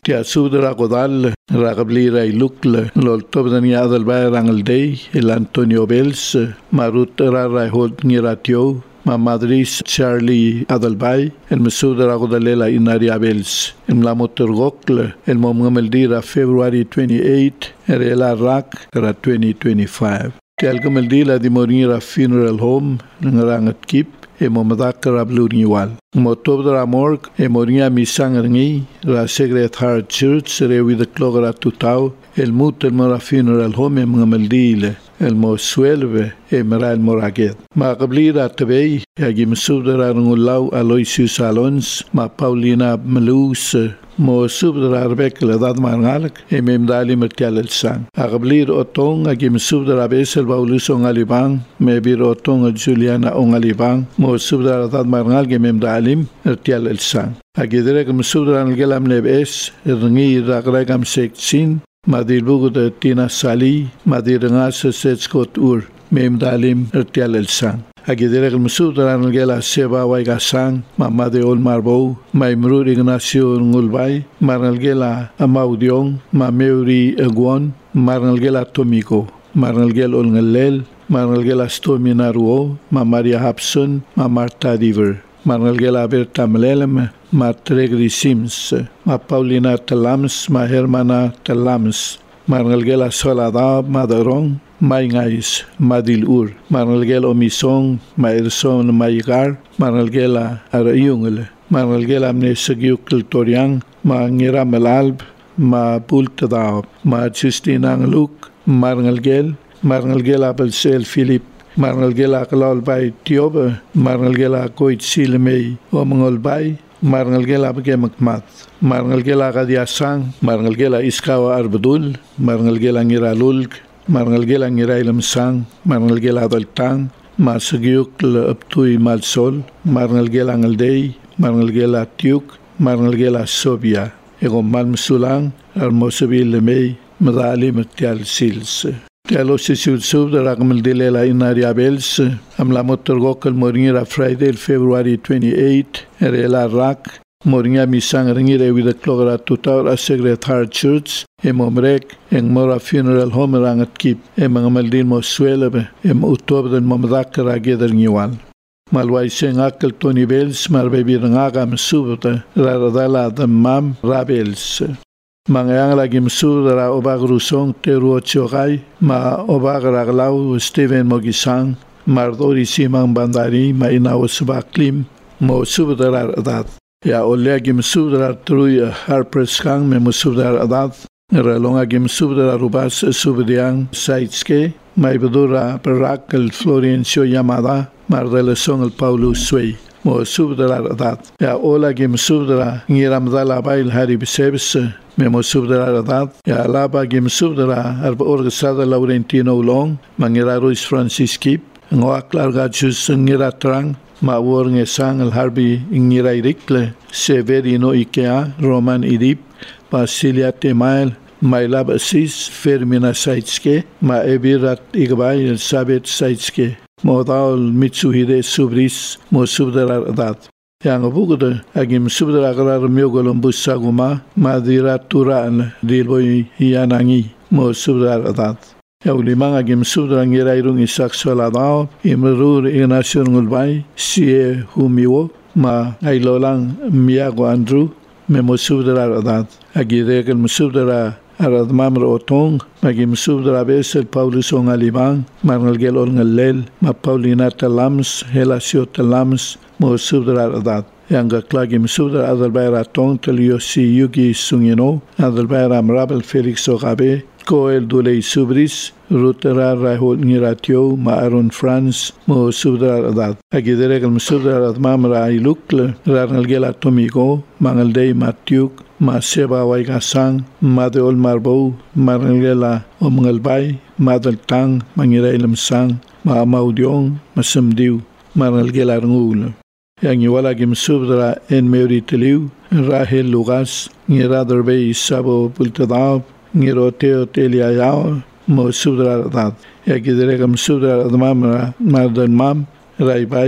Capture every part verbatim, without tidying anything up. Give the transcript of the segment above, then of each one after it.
tia subdra godal ragablira ilukle lol tobdani adal bay rangal day el Antonio Bells marut rara hod niratio ma Madris Charlie Adalbay el mesudra godalela inaria Bells el lamotor gokle el momgameldira February twenty-eighth erela rak era twenty twenty-five Kelgameldila di Morinira Funeral Home ngerangat kip e momadakara bluniwal motobra morg e moria misangrngi la Secretary Church rewi de clogra tutau el mut el mora Funeral Home mgameldile el mosuelve e mera el moraget ma qablira tbei yagi mesudra ngulau Aloysius Alons ma Paulina Melus mo subdra arbekle dad mangalk e memdali mertial el sang agablir otong agim subdra besel baulus on alibang me bir otong Juliana on alibang mo subdra dad mangal ge memdalim mertial el sang agidere gem subdra gelam nebes ringi ragregam seksin madir bugu de Tina Sali madir ngas setskot ur memdalim mertial el sang agidere gem subdra gela seba waigasang mama de ol marbo maimru Ignacio ngulbay marnalgela amaudiong mameuri eguan marnalgela tomiko marnalgel ol ngelel marnalgela stominaruo ma Maria Hapson ma Marta Diver marnalgela Berta Melelem ma Tregri Sims ma Paulina Telams ma Hermana Telams marnalgela Solada Madarong Maingais Madil Ur marnalgel Omisong ma Erson Maigar marnalgela Arayungele marnalgela amne Segiuk Toriang ma Ngira Melalb ma Bultadao ma Justina Ngluk marnalgel marnalgela Belsel Philip marnalgela Kalal Bay Tiobe marnalgela Koit Silmei Omngol Bay marnalgela Begemakmat marnalgela Gadiasang marnalgela Iskawa Arbadul marnalgela Ngira Lulk marnalgela Ngira Ilamsang marnalgela Daltang ma Segiuk Aptui Malsol marnalgela Ngaldei marnalgela Tiuk marnalgela Sobia ego malmsulang armosabil lemei madali matial sils Tialo sisul sub de ragmal dilela inaria Bells am la motorgokal moringira Friday February twenty-eighth erela rak moringa misang ringire with the clogra tutar a Secretary Church e momrek en mora Funeral Home rangat kip e mangamaldin mo swelebe e utob den momdakra geder ngiwal malwai seng akal Tony Bells marbebir ngagam subta radala de mam Rabels Mangyang lagi mesudra obagrusong teruo chogai ma obagraglau Steven Mogisang mardori simang bandari ma inaw subaklim mo subdra adat ya olegi mesudra truya Harper's Kang me mesudra adat relonga gim subdra rubas subdiang saitske ma ibdura perakal Florencio Yamada mardele song el Paulo Sway mo subdra adat ya ola gim subdra ngiramdala bail hari bisebs Memo subdra adat ya laba gim subdra arba orgasada Laurentino Long mangira Ruiz Francis Kip ngoak larga jus ngira trang ma wor ngesang el harbi ngira irikle Severino Ikea Roman Idip Basilia Temael Mailab Assis Fermina Saitske ma ebirat igbay Elizabeth Saitske modaul Mitsuhide Subris mo subdra adat Yang bugude agim subdra agrar miogolom busaguma madira turan dilboy yanangi mo subdra adat Yaulimang agim subdra ngira irung isak soladao imrur Ignacio ngulbay sie humiwo ma ailolang miago Andrew me mo subdra adat agiregel subdra arad mamro otong magim subdra besel Paulus on alibang marnalgel on ngalel ma Paulina Telams Helasio Telams mo subdra adat yang klagim subdra adalbayra tong teliosi yugi sungino adalbayra Rabel Felix Ogabe Coel Dulei Subris Rutera Rahul Niratio ma Aaron France mo subdra adat agideregel subdra adat mamra ilukle ranalgela tomigo mangaldei Matiuk ma Seba Waigasang ma de ol marbo marnalgela omngalbay ma daltang mangira ilamsang ma amaudiong masamdiw marnalgela ngul yang iwala gim subdra en meuri teliu Rahel Lugas ngira derbei sabo pultadao ngiroteo teliayao mo subdra adat yagideregam subdra admamra mardan mam raibay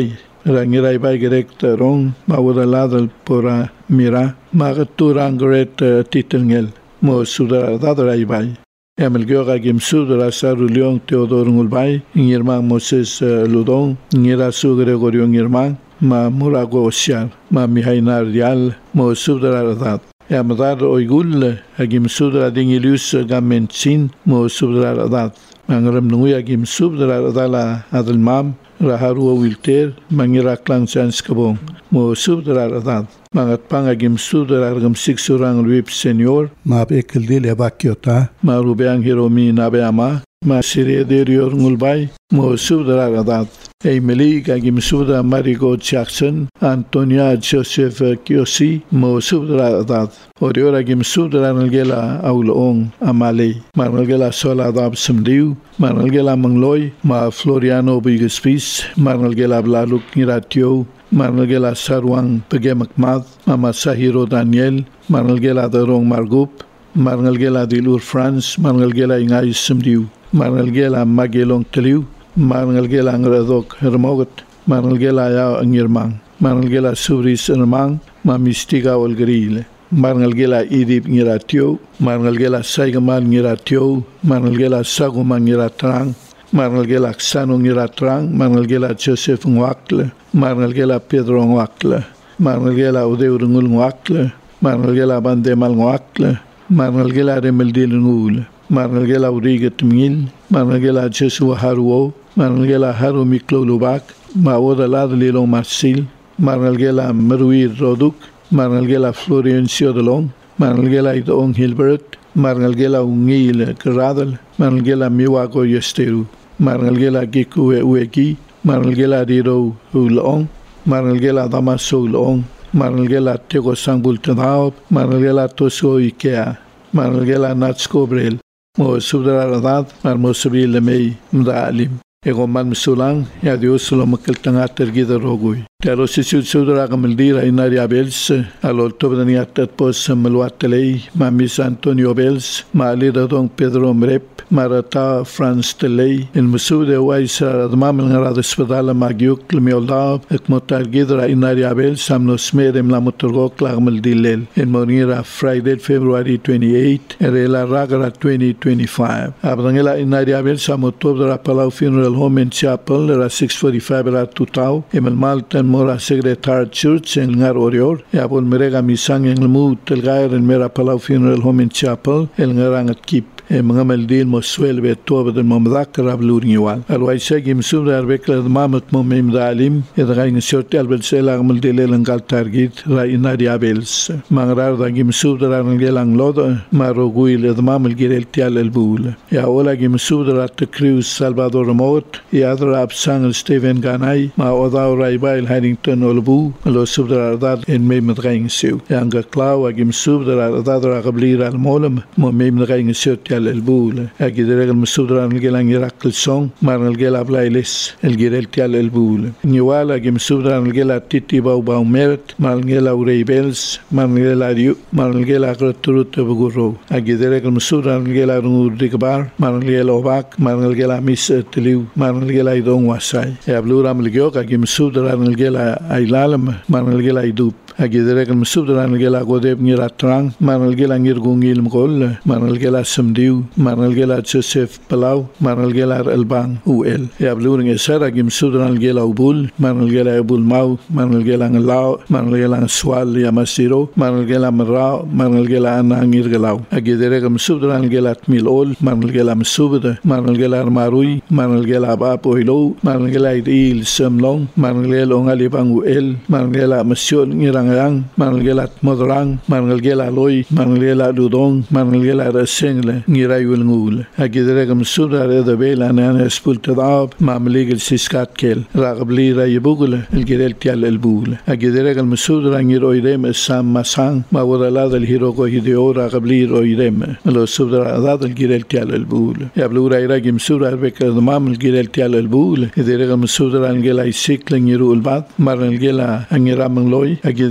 rangirai bai gerek rong ma wada ladal pora mira ma gaturang gret titelngel mo sudara dadarai bai Emel gyoga gim sudara saru leong Teodor ngulbai ngirmang Moses Ludong ngira su Gregorio ngirmang ma murago osiar ma mihainar dial mo sudara radat Amadar oigul agim sudara dingilius gamentsin mo sudara radat Mangram nunguya agim sudara radala adalmam raharu wilter mangira klang sans kabong mo sudara radat Mangat pangagim sudara agam siksurang rip senior ma bekel dile bakyota ma rubeang hiromi nabeama ma sire derior ngulbai mo sudara radat Emily agim sudara Marigo Jackson Antonia Joseph Kiosi mo sudara radat Orior agim sudara nalgela aulong amale ma nalgela sola adab samdiu ma nalgela mangloy ma Floriano Bigaspis ma nalgela blaluk niratio Marnalgela Sarwang Pegemakmad, Mama Sahiro Daniel, Marnalgela Darong Margup, Marnalgela Dilur France, Marnalgela Ingay Simdiu, Marnalgela Magelong Teliu, Marnalgela Angradok Hermogot, Marnalgela Yao Angirmang, Marnalgela Subris Hermang, Mamistiga Olgrile, Marnalgela Idip Ngiratio, Marnalgela Saigamal Ngiratio, Marnalgela Sagumang Ngiratrang, Marnalgela Xano Ngiratrang, Marnalgela Joseph Ngwakle, Marnalgela Pedro Ngwakle, Marnalgela Udeurungul Ngwakle, Marnalgela Bandemal Ngwakle, Marnalgela Remeldil Ngul, Marnalgela Urigat Mil, Marnalgela Jesua Haruo, Marnalgela Haru Miklo Lubak, Maoda Ladlilo Marsil, Marnalgela Meruir Roduk, Marnalgela Florencio Delong, Marnalgela Idong Hilbert, Marnalgela Ungil Gradal, Marnalgela Miwago Yesteru, Marnalgela Giku Ueki, Marnalgela Diro Ulong, Marnalgela Damaso Ulong, Marnalgela Tego Sangbul Tadaop, Marnalgela Toso Ikea, Marnalgela Natsko Brel, Mo Subdara Radat, Marmosabil Lemei, Mdalim. Ego man misulang, ya Dios lo makeltanga tergida rogui. Pero si su sudra gamaldira inaria bels, alol tobdania tatpos meluatelei, mamis Antonio Bels, malida don Pedro Mrep, marata Franz Telei, en musude waisa admamel ngara hospedala magyuk lemiolda, ek motar gidra inaria bels, amnos merem la motorgok lagmaldilel, en monira Friday, February twenty-eighth, erela ragara twenty twenty-five. Abdangela inaria bels amotobra palau funeral home and chapel, era six forty-five era tutau, emel malten mora secretary church en ngar orior, e abon merega misang en mut el gair en mera palau funeral home and chapel, el ngarangat kip. mga maldil mo swelbe toba del mamdak rablur igual alway segim subda arbekla mamat mo mem dalim edga in sorti albel sela maldil langal target ra inari abels mangrar da gim subda rangelang lod maroguil edmam girel tial el bul ya ola gim subda at Cruz Salvador Mot ya adra absang Steven Ganay ma oda raibail Harrington olbu lo subda dad en mem draing siu yanga klaw gim subda dad ra qablir al molam mo mem draing siu البول أجدر المسودر عن الجيل عن يرقل سون مارن الجيل أبلايلس الجيل تيال البول نيوالا جم مسودر عن الجيل تيتي باو باو ميرت مارن الجيل أوريبلس مارن الجيل أريو مارن الجيل أقرطروت بجورو أجدر المسودر عن الجيل رنور ديكبار مارن الجيل أوباك مارن الجيل ميس تليو مارن الجيل أيدون واساي يابلور عم الجيوك أجي مسودر عن الجيل أيلالم مارن الجيل أيدوب أجدر المسودر عن الجيل أقودب نيراتران مارن الجيل أنيرغونيل مقول مارن الجيل سمديو Marnalgela Joseph Palau, Marnalgela Elbang U L. Ya bluring esera gim sudran gela ubul, Marnalgela ubul mau, Marnalgela ngelau, Marnalgela swal ya masiro, Marnalgela merau, Marnalgela anangir gelau. Agidere gim sudran gela tmil ol, Marnalgela msubda, Marnalgela marui, Marnalgela bab oilo, Marnalgela idil semlong, Marnalgela ongalibang U L, Marnalgela masyon ngirangayang, Marnalgela tmodrang, Marnalgela loy, Marnalgela dudong, Marnalgela rasengle, ngiray ngul agidere gam subda reda bela ana spulta dab mamlig el siskat kel ragabli ra yebugul el girel tial el bul agidere gam subda ngir oidem sam masang ma wala del hiroko hideo ragabli oidem lo subda dad el girel tial el bul yablura ira gam subda beka mam el girel tial el bul agidere gam subda ngela isikl ngiru el bad mar el gela ngira mangloy agidere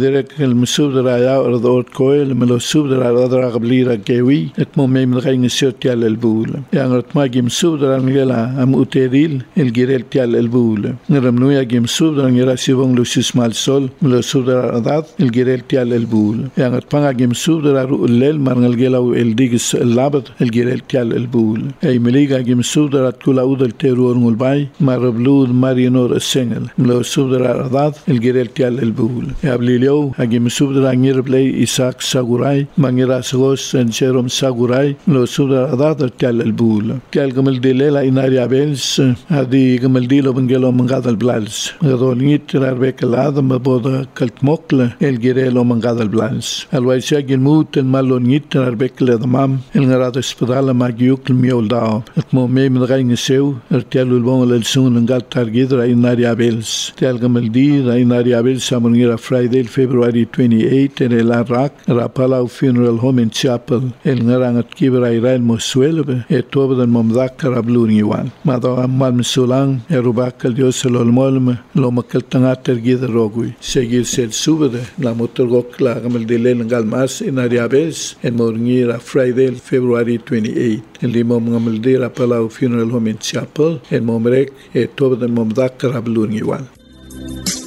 direk el musubdara ya ordor koel melo subdara radra qablira kewi et momem ngayn sirtial el bul yang ratma gim subdara ngela am uteril el girel tial el bul ngeramnu ya gim subdara ngira sibong lusis mal sol melo subdara adat el girel tial el bul yang ratma gim subdara ulel marngal gela el digis el labat el girel tial el bul ay meliga gim subdara kula udel terur ngul bay marablud marinor sengel melo subdara adat el girel tial el bul yablilio agim subdara ngir play Isaac Saguray mangira sagos en Jerome Saguray lo subdara adat tial el bul tial gamal dilela inari abels adi gamal dilo bangelo mangadal blals gadolnit rarbek lad maboda kaltmokle el girelo mangadal blals alwaisa gilmut en malonit rarbek ledmam el ngarad hospital magyuk miolda atmo me mdrain seu tial ulbon el sun ngal targidra inari abels tial gamal di inari abels samungira Friday February twenty-eighth en el Arak Rapala Funeral Home in Chapel el ngarangat kibra Israel Mosuelbe et toben momdak rablun iwan mado amal misulang erubak el dios el olmolme lo makal tangater gid rogui seguir sel subede la motorgok la gamal dilel ngal mas en ariabes en morngira Friday February twenty-eighth el limom gamal di Rapala Funeral Home in Chapel en momrek et toben momdak rablun iwan